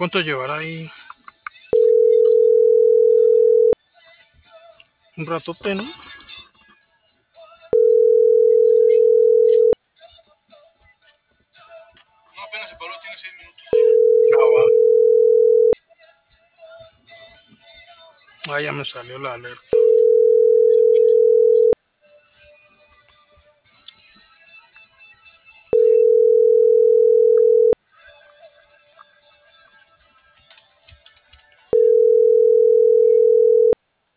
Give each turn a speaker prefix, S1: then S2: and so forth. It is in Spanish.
S1: ¿Cuánto llevará ahí? Un ratote, ¿no? No, apenas se paró, tiene 6 minutos. Ah, va. Ah, ya me salió la alerta.